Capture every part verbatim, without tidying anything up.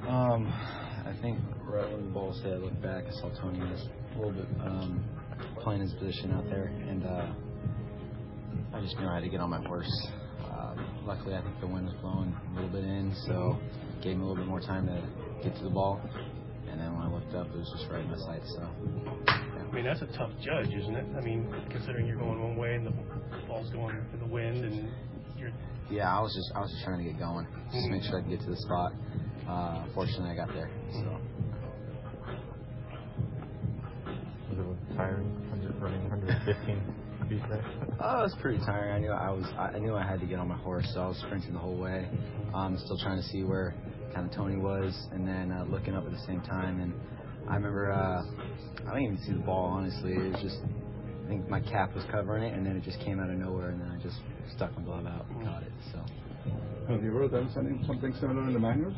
Um, I think right when the ball was hit, I looked back, I saw Tony was a little bit um, playing his position out there, and uh, I just knew I had to get on my horse. Uh, luckily, I think the wind was blowing a little bit in, so it gave me a little bit more time to get to the ball. And then when I looked up, it was just right in my sights. So, yeah. I mean, that's a tough judge, isn't it? I mean, considering you're going one way and the ball's going in the wind, and you're. Yeah, I was just I was just trying to get going, just mm-hmm. to make sure I could get to the spot. Uh, fortunately, I got there. So. Was it tiring? Running one hundred fifteen feet there. Oh, it was pretty tiring. I knew I was. I knew I had to get on my horse, so I was sprinting the whole way. Um, still trying to see where kind of Tony was, and then uh, looking up at the same time. And I remember uh, I didn't even see the ball. Honestly, it was just. I think my cap was covering it, and then it just came out of nowhere, and then I just stuck my glove out and caught it. So. Have you ever done something something similar in the minors?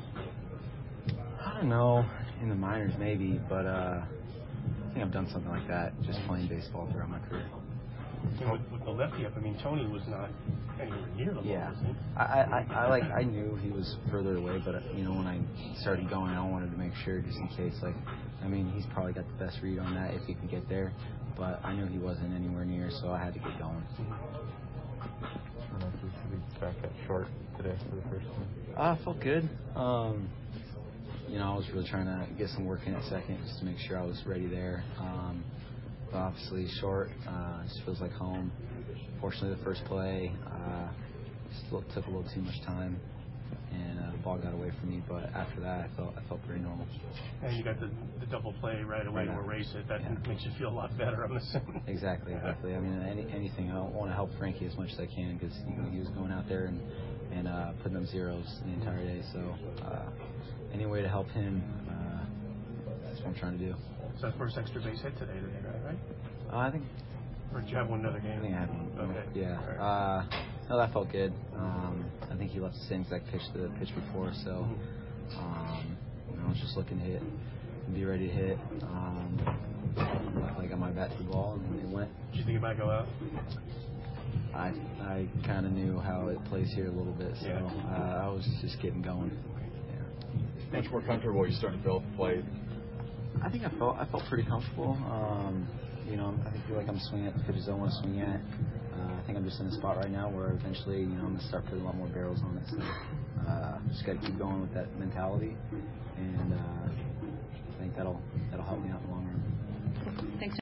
I don't know, in the minors maybe, but uh, I think I've done something like that, just playing baseball throughout my career. And with, with the lefty up, I mean, Tony was not anywhere near the ball, yeah. was he? I, I, I like I knew he was further away, but you know when I started going, I wanted to make sure just in case. Like, I mean, he's probably got the best read on that if he could get there, but I knew he wasn't anywhere near, so I had to get going. I don't know if you should be back at short today for the first time. Uh, I felt good. Um, you know, I was really trying to get some work in at second just to make sure I was ready there. Um, but obviously short, uh, just feels like home. Fortunately, the first play uh, still took a little too much time, and uh, the ball got away from me. But after that, I felt I felt pretty normal. And you got the, the double play right away right to erase it. That yeah. makes you feel a lot better, I'm assuming. Exactly, exactly. I mean, any, anything. I want to help Frankie as much as I can because you know, he was going out there and and uh, putting up zeros the entire day. So uh, any way to help him, uh, that's what I'm trying to do. So that's first extra base hit today, right? Uh, I think. Or did you have one another game? I think I had one. Okay. Yeah. Right. Uh, no, that felt good. Um, I think he left the same exact pitch the pitch before, so um, you know, I was just looking to hit and be ready to hit. Um, luckily, I got my bat to the ball and it went. Did you think it might go out? I I kind of knew how it plays here a little bit, so yeah. uh, I was just getting going. Yeah. Much more comfortable you starting to feel the plate. I think I felt I felt pretty comfortable. Um, you know, I feel like I'm swinging at the pitches I want to swing at. Uh, I think I'm just in a spot right now where eventually, you know, I'm gonna start putting a lot more barrels on it. So uh, just got to keep going with that mentality, and uh, I think that'll that'll help me out in the long run. Thanks.